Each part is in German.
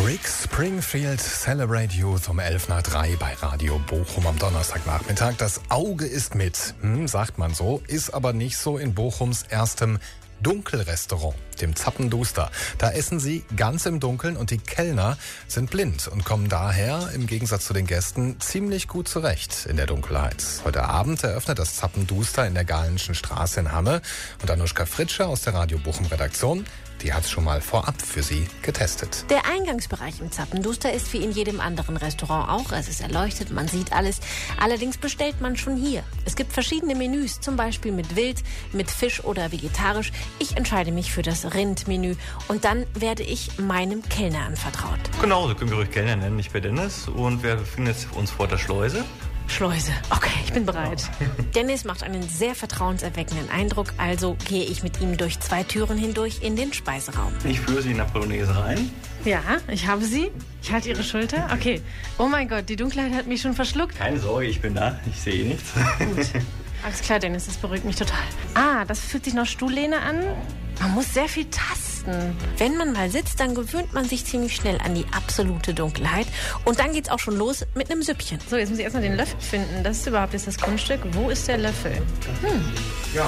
Rick Springfield, Celebrate Youth um 11:03 bei Radio Bochum am Donnerstagnachmittag. Das Auge ist mit, sagt man so, ist aber nicht so in Bochums erstem Dunkelrestaurant, dem Zappenduster. Da essen sie ganz im Dunkeln und die Kellner sind blind und kommen daher im Gegensatz zu den Gästen ziemlich gut zurecht in der Dunkelheit. Heute Abend eröffnet das Zappenduster in der Galenschen Straße in Hamme und Anuschka Fritsche aus der Radio Bochum Redaktion, die hat es schon mal vorab für Sie getestet. Der Eingangsbereich im Zappenduster ist wie in jedem anderen Restaurant auch. Es ist erleuchtet, man sieht alles. Allerdings bestellt man schon hier. Es gibt verschiedene Menüs, zum Beispiel mit Wild, mit Fisch oder vegetarisch. Ich entscheide mich für das Rindmenü und dann werde ich meinem Kellner anvertraut. Genau, Sie können mich ruhig Kellner nennen. Ich bin Dennis und wir befinden uns vor der Schleuse. Schleuse. Okay, ich bin bereit. Dennis macht einen sehr vertrauenserweckenden Eindruck, also gehe ich mit ihm durch 2 Türen hindurch in den Speiseraum. Ich führe Sie in der Polonaise rein. Ja, ich habe sie. Ich halte Ihre Schulter. Okay. Oh mein Gott, die Dunkelheit hat mich schon verschluckt. Keine Sorge, ich bin da. Ich sehe nichts. Gut. Alles klar, Dennis, das beruhigt mich total. Das fühlt sich nach Stuhllehne an. Man muss sehr viel tasten. Wenn man mal sitzt, dann gewöhnt man sich ziemlich schnell an die absolute Dunkelheit. Und dann geht's auch schon los mit einem Süppchen. So, jetzt muss ich erstmal den Löffel finden. Das ist überhaupt jetzt das Kunststück. Wo ist der Löffel? Ja.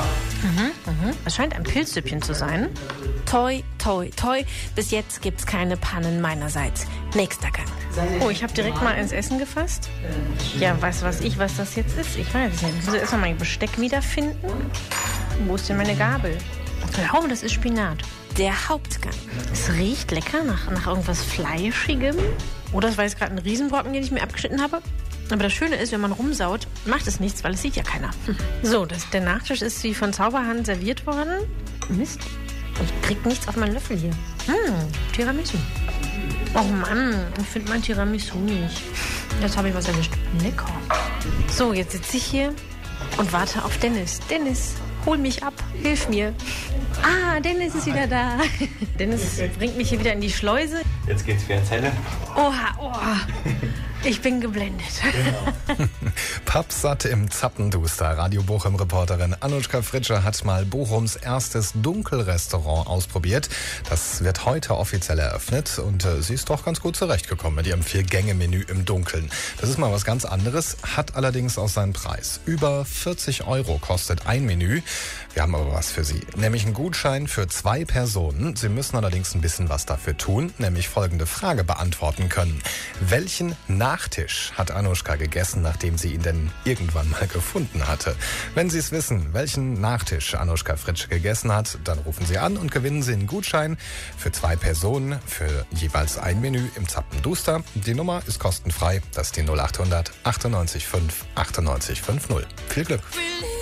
Es scheint ein Pilzsüppchen zu sein. Toi, toi, toi. Bis jetzt gibt's keine Pannen meinerseits. Nächster Gang. Oh, ich habe direkt mal ins Essen gefasst. Ja, was das jetzt ist? Ich weiß es nicht. Ich muss erstmal mein Besteck wiederfinden. Wo ist denn meine Gabel? Ich glaube, das ist Spinat. Der Hauptgang. Es riecht lecker nach irgendwas Fleischigem. Oder es war jetzt gerade ein Riesenbrocken, den ich mir abgeschnitten habe. Aber das Schöne ist, wenn man rumsaut, macht es nichts, weil es sieht ja keiner. So, der Nachtisch ist wie von Zauberhand serviert worden. Mist, ich krieg nichts auf meinen Löffel hier. Tiramisu. Oh Mann, ich finde mein Tiramisu nicht. Jetzt habe ich was erwischt. Lecker. So, jetzt sitze ich hier und warte auf Dennis. Dennis, hol mich ab, hilf mir. Dennis ist wieder da. Dennis bringt mich hier wieder in die Schleuse. Jetzt geht's für ins Helle. Oha. Ich bin geblendet. Genau. Pappsatt im Zappenduster. Radio Bochum-Reporterin Anuschka Fritsche hat mal Bochums erstes Dunkelrestaurant ausprobiert. Das wird heute offiziell eröffnet und sie ist doch ganz gut zurechtgekommen mit ihrem 4-Gänge-Menü im Dunkeln. Das ist mal was ganz anderes, hat allerdings auch seinen Preis. Über 40 € kostet ein Menü. Wir haben aber was für Sie, nämlich einen Gutschein für 2 Personen. Sie müssen allerdings ein bisschen was dafür tun, nämlich folgende Frage beantworten können. Welchen Nachtisch hat Anuschka gegessen, nachdem sie ihn denn irgendwann mal gefunden hatte? Wenn Sie es wissen, welchen Nachtisch Anuschka Fritsche gegessen hat, dann rufen Sie an und gewinnen Sie einen Gutschein für 2 Personen für jeweils ein Menü im Zappenduster. Die Nummer ist kostenfrei, das ist die 0800 98 5 98 50. Viel Glück!